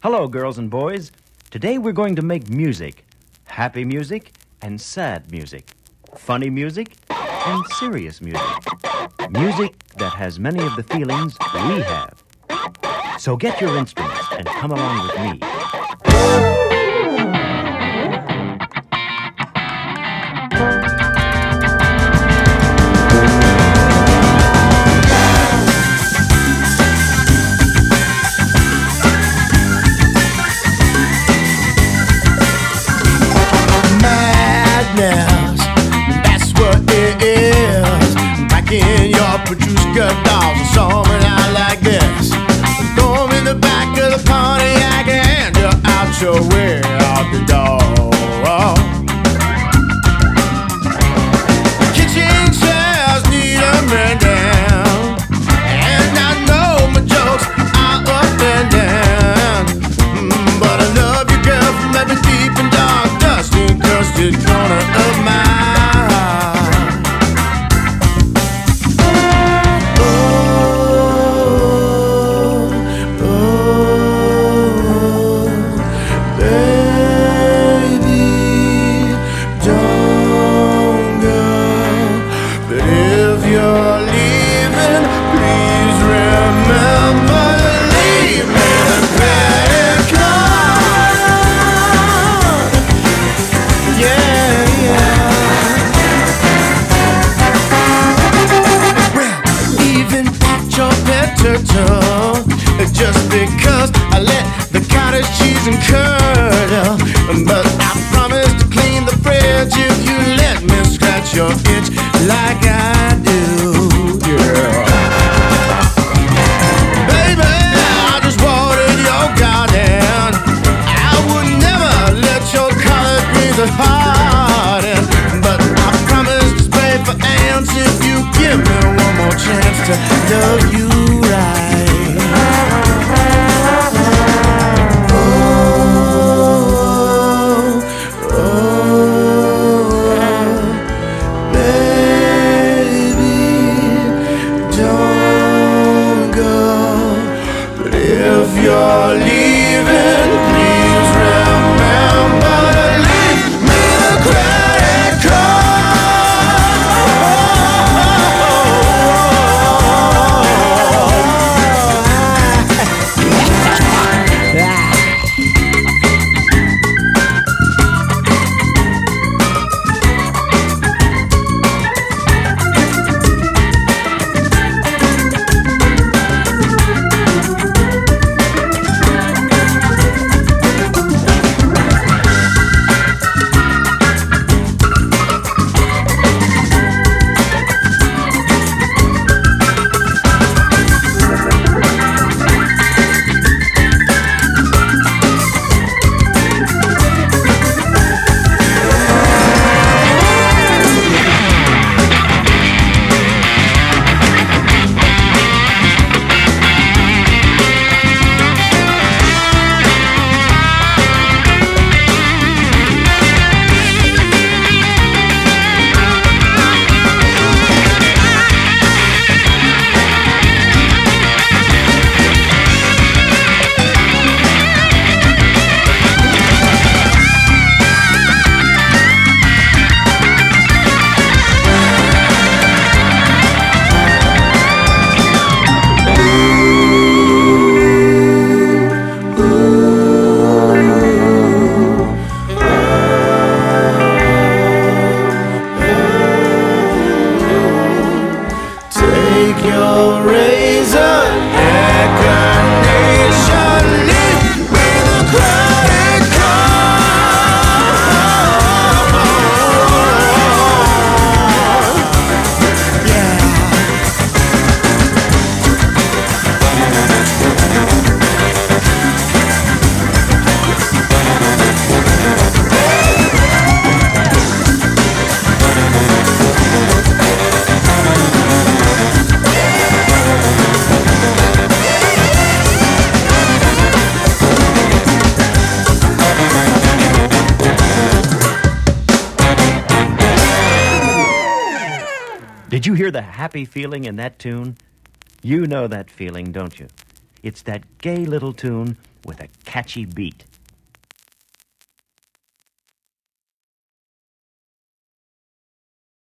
Hello, girls and boys. Today we're going to make music. Happy music and sad music. Funny music and serious music. Music that has many of the feelings we have. So get your instruments and come along with me. That's what it is. Back in your Petrushka dolls, and something out like this. Throw 'em in the back of the Pontiac and you're out your way out the door. Kitchen chairs need a man down, and I know my jokes are up and down. But I love you, girl, from every deep and dark, dusty, crusted corner of my heart. Baby, don't go. But if you're leaving, please remember to leave me the credit card. Yeah, yeah. Well, even at your petito, just because I let the cottage cheese and curdle. But I promise to clean the fridge if you let me scratch your itch like I do. Yeah. Baby, I just wanted your garden. I would never let your collard greens harden. But I promise to spray for ants if you give me one more chance to love you right. You're leaving, please remember to leave me the credit Did you hear the happy feeling in that tune? You know that feeling, don't you? It's that gay little tune with a catchy beat.